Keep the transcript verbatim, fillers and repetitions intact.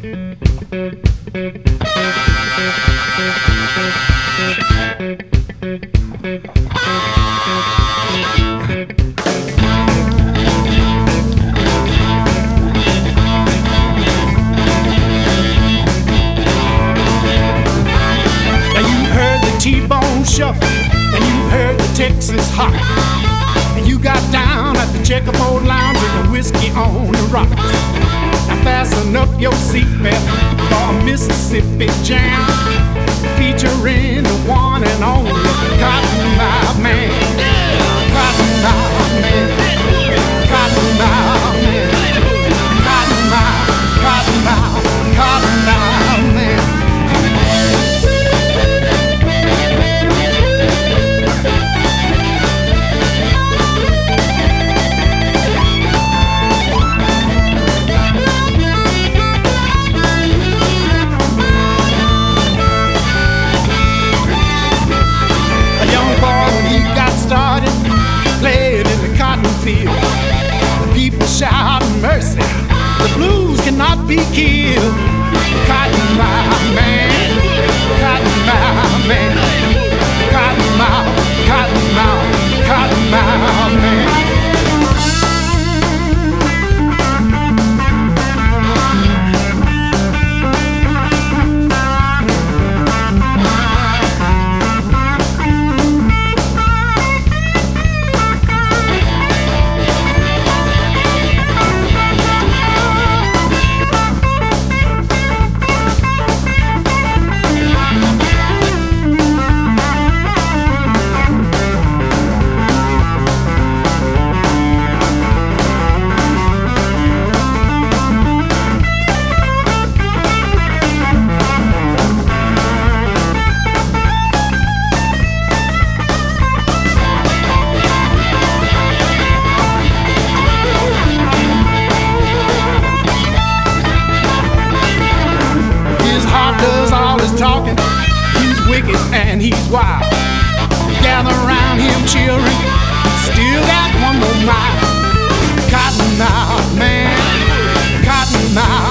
T-bone shuffle, and you heard the Texas hot, and you got down at the checkerboard lounge with the whiskey on the rocks. Now fasten up your seatbelt for a Mississippi jam, featuring the one and only Cotton Mouth Man. Cotton Mouth Man. Cotton Mouth Man. Cotton Mouth. Cotton Mouth. Cotton Mouth Man. Started playing in the cotton field. The people shout mercy. The blues cannot be killed. Cotton Mouth Man, Cotton Mouth Man, Cotton Mouth, Cotton Mouth, Cotton Mouth Man. Does all his talking, he's wicked and he's wild. Gather around him, children, still got one more mile. Cotton Mouth Man, Cotton Mouth.